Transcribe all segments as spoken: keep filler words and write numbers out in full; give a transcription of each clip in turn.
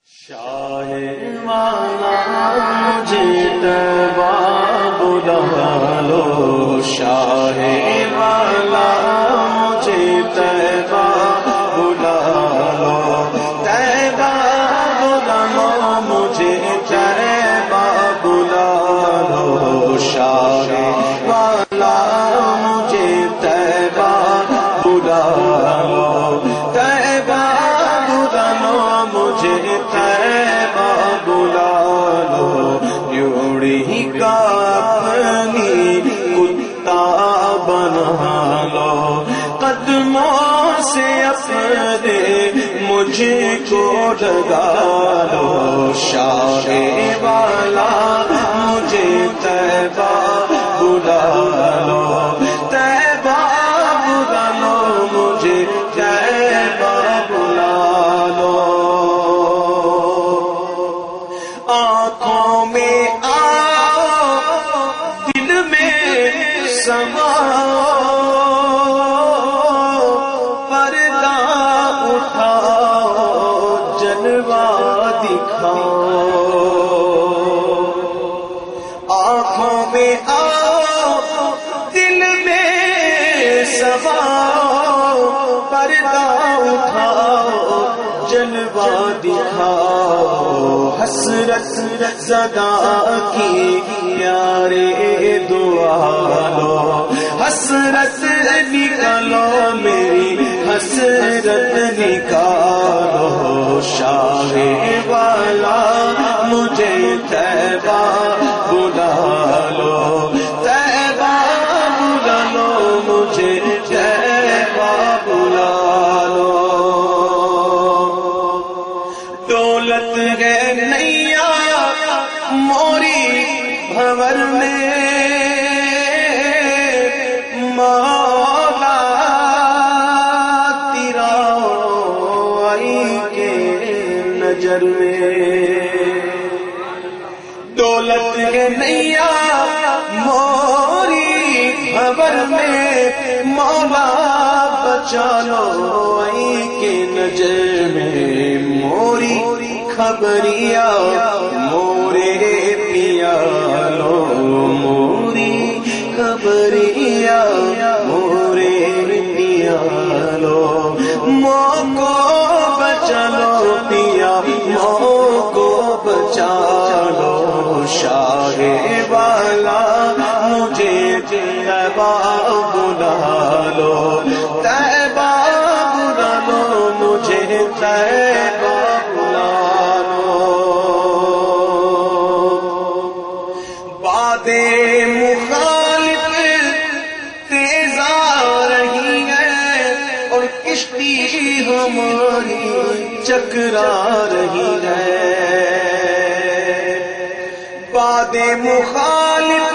شاہ والا مجھے طیبہ بلا لو، شاہ والا مجھے طیبہ بلا لو، طیبہ بلا لو مجھے طیبہ بلا لو، شاہ والا مجھے طیبہ بلا لو، طیبہ بلا لو مجھے طیبہ بلا لو، جوڑی کا اپنی کتا بنا لو، قدموں سے اپنے مجھ کو لگا لو، شاہ والا مجھے طیبہ بلا لو، طیبہ بلا لو مجھے طیبہ بلا لو، آنکھوں میں آؤ دل میں سماؤ، پردہ اٹھاؤ جلوہ دکھاؤ، آنکھوں میں آؤ دل میں سماؤ، پردہ اٹھاؤ جلوہ دکھاؤ، حسرت زدہ کی یارے دعا لو، حسرت نکالو میری حسرت نکالو، شاہ والا مجھے طیبہ بلا لو، طیبہ بلا لو مجھے طیبہ بلا لو، دولت ہے نیا موری بھور میں، مولا تیرا آئی کے نظر میں، دولت ہے نیا موری بھور میں، مولا بچا لو آئی کے نظر میں، موری خبریا مورے پیا لو، موری خبریا مورے پیا لو، ماں کو بچا لو پیا ماں کو بچا لو، شاہ والا مجھے طیبہ بلا لو، طیبہ بلا لو مجھے طیبہ بلا لو، بادیں مخالف تیز آ رہی ہے اور کشتی ہماری چکرا رہی ہے، بادیں مخالف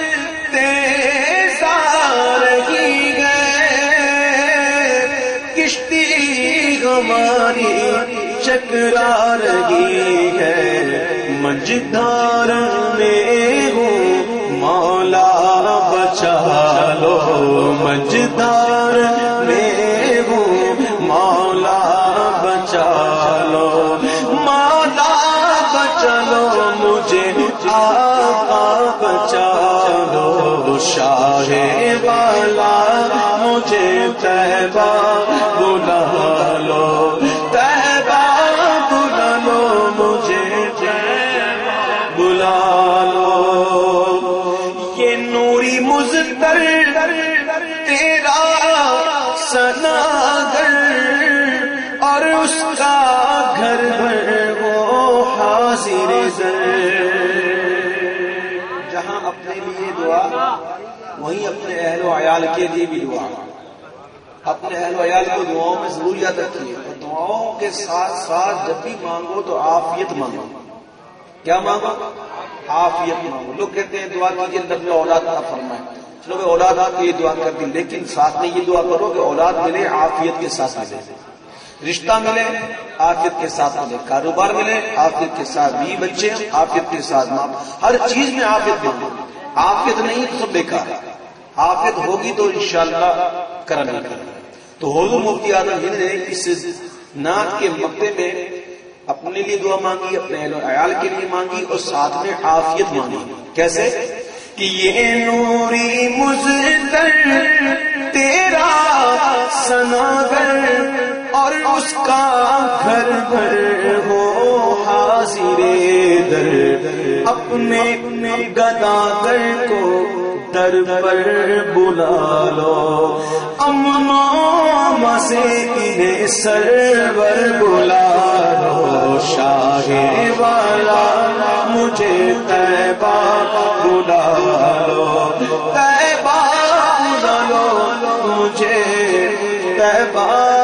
تیز آ رہی ہے، کشتی ہماری چکرا رہی ہے، مجدار میں ہوں مولا بچا لو، مجدار میں ہوں مولا بچا لو، مولا بچا لو مجھے آقا بچا لو، شاہ والا مجھے طیبہ بلا لو، طیبہ بلا لو مجھے طیبہ بلا لو، یہ نوری مزدر تیرا سناگر اور اس کا گھر بھر وہ حاضر زر، جہاں اپنے لیے دعا وہیں اپنے اہل و عیال کے لیے بھی دعا، اپنے اہل و عیال کو دعاؤں میں ضرور یاد رکھیے، اور دعاؤں کے ساتھ ساتھ جب بھی مانگو تو عافیت مانگو، کیا مانگو؟ عافیت مانگو، لوگ کہتے ہیں دعا کیجیے اللہ میں اولاد عطا فرمائے، چلو کہ اولاد کے یہ دعا کر دی، لیکن ساتھ میں یہ دعا کرو کہ اولاد ملے عافیت کے ساتھ ملے، رشتہ ملے عافیت کے ساتھ ملے، کاروبار ملے عافیت کے ساتھ، بیوی بچے عافیت کے ساتھ، ماں ہر چیز میں عافیت مانگو، عافیت نہیں تو بیکار، عافیت ہوگی تو انشاءاللہ کرنا کرنا۔ تو حضور مفتی اعظم ہند نے اس نعت کے مقطع میں اپنے اپنے لیے دعا مانگی، اپنے اہل و عیال کے لیے مانگی، اور ساتھ میں عافیت مانگی. کیسے کہ یہ نوری مزدر تیرا سناگر اور اس کا گھر بھر ہو حاضر در، اپنے گداگر کو در پر بلا لو، امن و مزے انہیں سرور بلا لو، شاہ والا مجھے طیبہ بلا لو، طیبہ بلا لو مجھے طیبہ